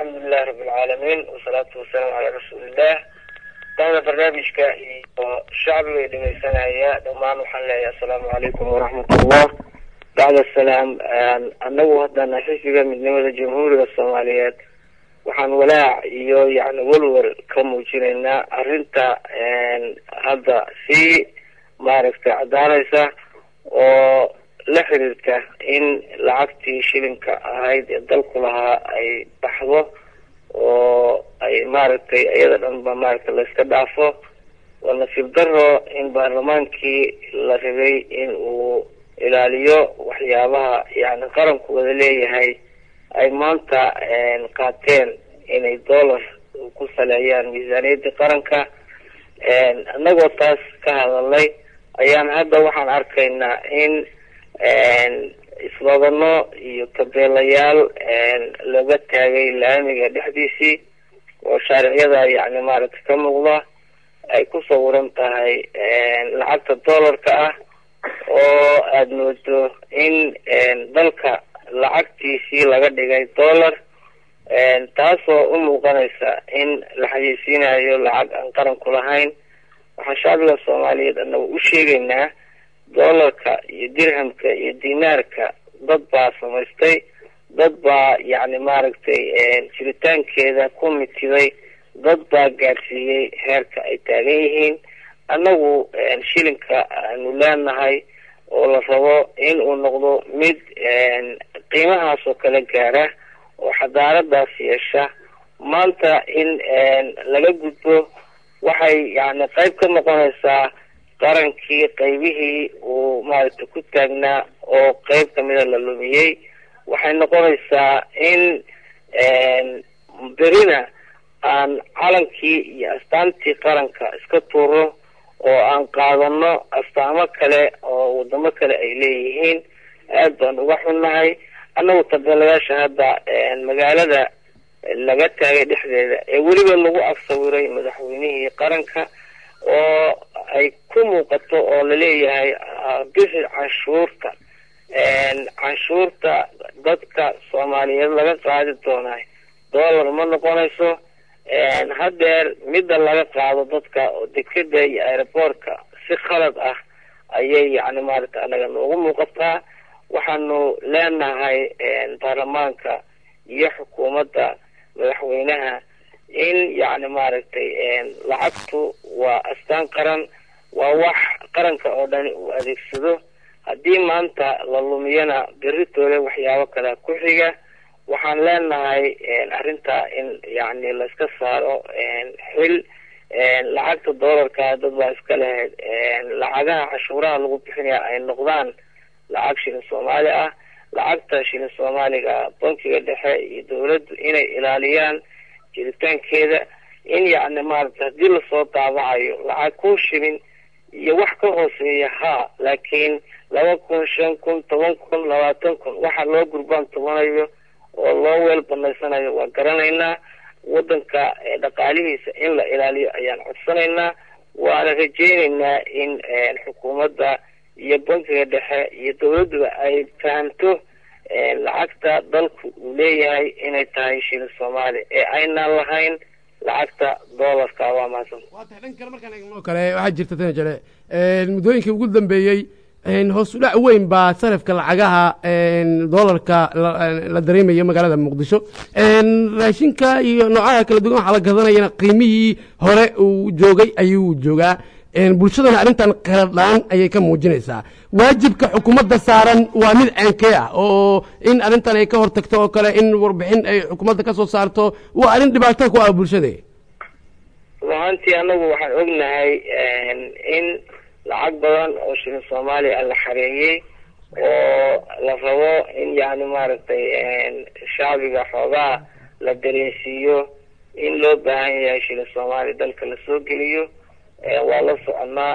الحمد لله رب العالمين والصلاة والسلام على رسول الله. دعنا برنامجك الشعب اللي سنعيا دمان وحنا السلام عليكم ورحمة الله. بعد السلام أنه هذا نحسي من نمط الجمهورية الصومالية وحن ولا يعني ولور كموجينا أرنتا هذا في معرفة عدالة لحريرك إن لعبتي شيلنك هاي الدل كلها أي بحضه أي معرفتي أيضا بمعرفة الاستضافة والنصيب ضره إن برلمانكي لغبي إن إلاليو وحيابها يعني قرنك وذليه هاي أي مانتا قاتين إن الدولار وكسلعيان ميزانية قرنك نقو تاس كهذا اللي أيام هذا وحن أركينا إن isloogano iyo tabeelayaal laga taagay laamiga dhexdiisii oo shaaricyada yani maaragtay ka muuqda ay ku sawiran tahay lacagta dollarka ah oo aad moodo in dalka lacagtiisii laga dhigay dollar taasoo u muuqanaysa in la xayeysiinayo lacag aan qaran ku lahayn waxaan shacbiga Soomaaliyeed anagu u sheegaynaa دولارka iyo dirhamka iyo dinaarka dad baa samaystay dad baa yani maaragtay jiritaankeeda ku mitiday dad baa gaarsiiyay heerka ay taagan yihiin anagu shilinka aanu leenahay oo la rabo in uu noqdo mid qiimahaas oo kala gaara oo xadaaradaas yeesha maanta in laga gudbo waxay yani qayb ka noqonaysaa qarankii qaybihii uu maaragtay ku taagnaa oo qayb kamida la lumiyay waxay noqonaysaa in berina aan calankii iyo astaantii qaranka iska tuuro oo aan qaadano astaamo kale oo wadamo kale ay leeyihiin aad baan uga xunnahay annagu tabeelayaasha hadda magaalada laga taagay dhexdeeda ee weliba lagu afsawiray madaxweynihii qaranka oo ay ku muuqato oo la leeyahay bixi canshuurta dadka Soomaaliyeed laga qaadi doonaa dollar ma noqonayso hadeer midda laga qaado dadka oo dekada iyo airportka si khalad ah ayay yani maaragtay anaga noogu muuqataa waxaanu leenahay baarlamaanka iyo xukuumadda madaxweynaha in يعني maaragtay lacagtu waa astaan qaran waa wax qaranka oo dhan uu adeegsado hadii maanta la lumiyana beritoole waxyaabo kale ku xiga waxaan leenahay arinta in yani la iska saaro xil lacagta dollarka dad baa iska leh lacagaha cashuuraha lagu bixinayo ay noqdaan lacag shilin Soomaali ah lacagta shilin Soomaaliga bankiga dhexe iyo dawladdu inay ilaaliyaan jiritaankeeda in yani maaragtay hadii la soo daabacayo lacag ku shilin iyo wax ka hooseeya laakiin 2,000, 5,000, 10,000, 20,000 waxa loo gurbaan tobanayo oo loo weel banaysanayo waa garanaynaa wadanka dhaqaalihiisa in la ilaaliyo ayaan codsanaynaa waana rajaynaynaa in xukuumadda iyo bankiga dhexe iyo dawladdu ay fahanto lacagta dalku uu leeyahay inay tahay shilin Soomaali ee aynaan lahayn lacagta dollarka waa maasan waa tahay kale markaan eegno kale waxa jirta tan jale mudooyinkii ugu dambeeyay hoos u dhac weyn baa sarifka lacagaha dollarka la dareemayo magaalada Muqdisho raashinka iyo noocyada kala duwan waxa la gadanayna qiimihii hore uu joogay ayuu joogaa bulshadana arintan qaladaan ayay ka muujinaysaa waajibka xukuumadda saaran waa mid aankee ah oo in arintan ay ka hortagto oo kale in warbixin ay xukuumadda ka soo saarto waa arin dhibaato ku ah bulshada waantii anagu waxaan ognahay in lacag badan oo shilin Soomaali la xareeyay oo la rabo in yani maaragtay shacbiga xoogaa la dareensiiyo in loo baahan yahay shilin Soomaali dalka la soo geliyo waa la soconaa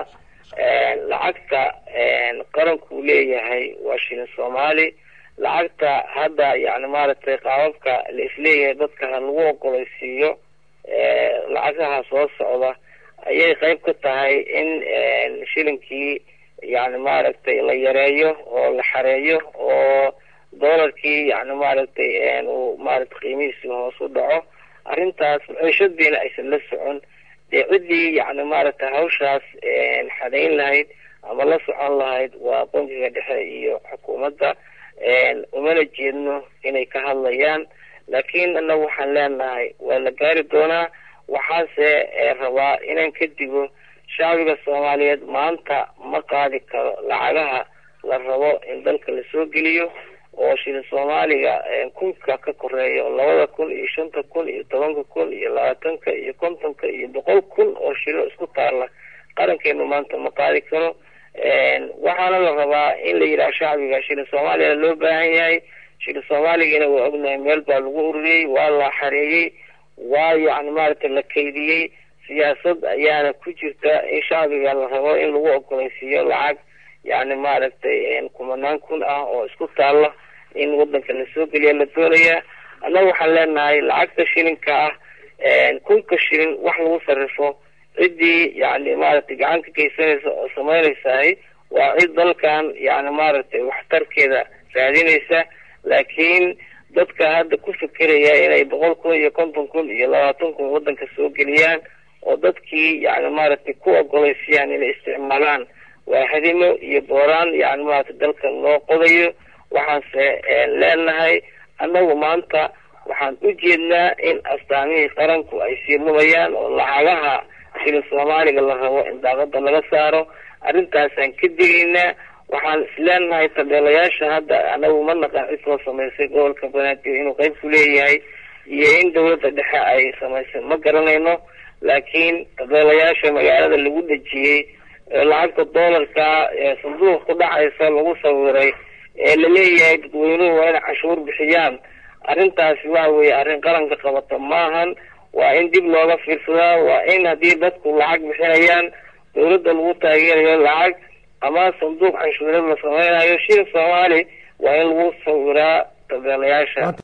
lacagta qaranku leeyahay waa shilin Soomaali lacagta hadda yani maaragtay qaababka la isleeyahay dadka lagu ogolaysiiyo lacagaha soo socda ayay qayb ka tahay in shilinkii yani maaragtay la yareeyo oo la xareeyo oo doolarkii yani maaragtay uu maaragtay qiimihiisi hoos u dhaco arrintaas maciishadiina aysan la socon dee ciddii yani maaragtay hawshaas xadayn lahayd ama la socon lahayd waa bankiga dhexe iyo xukuumadda umana jeedno inay ka hadlayaan laakiin annaga waxaan leenahay waa la gaari doonaa waxaase rabaa inaan ka digo shacbiga soomaaliyeed maanta ma qaadi karo lacagaha la rabo in dalka lasoo geliyo oo shilin soomaaliga kunka ka koreeyo 2,000 iyo 5,000 iyo 10,000 iyo 20 iyo 50 iyo 100,000 oo shilin isku taala qarankeenu maanta ma qaadi karo waxaana la rabaa in la yiraahdo shacbiga shilin soomaaliya loo baahan yahay shilin soomaaligana waa ognahay meel baa lagu ururiyay waa la xareeyay waa yani maaragtay la kaydiyay siyaasad ayaana ku jirta in shacbiga la rabo in lagu ogolaysiiyo lacag yani maaragtay kumanaan kun ah oo isku taala in wadanka lasoo geliya la doonaya annaga waxaan leenahay lacagta shilinka ah kunka shilin wax lagu sarrifo ciddii yani maaragtay gacan ka geysanaysa oo samaynaysahay waa cid dalkan yani maaragtay waxtarkeeda raadinaysa laakiin dadka hadda ku fikiraya inay 100,000 iyo 50,000 iyo 20,000 wadanka soo geliyaan oo dadkii yani maaragtay ku ogolaysiiyaan inay isticmaalaan waa hadimo iyo booraan yani maaragtay dalka loo qodayo waxaanse leenahay annagu maanta waxaan u jeednaa in astaamihii qaranku ay sii lumayaan oo lacagaha shilin soomaaliga la rabo in daaqada laga saaro arrintaasaan ka digaynaa waxaan isleenahay tabeelayaasha hadda anagu ma naqaan cid soo samaysay gobolka banaadir inuu qayb ku leeyahay iyo in dawladda dhexe ay samaysay ma garanayno laakiin tabeelayaasha magaalada lagu dejiyey lacagta doolarka sanduuq ku dhacaysa lagu sawiray la leeyahay dadweynuhu waa in cashuur bixiyaan arrintaasi waxa weeye arrin qaranka qabata maahan waa in dib looga fiirsadaa waa in haddii dadku lacag bixinayaan dawladda lagu taageerayo lacag ama sanduuq canshuureed la samaynayo shilin soomaali waa in lagu sawiraa tabeelayaasha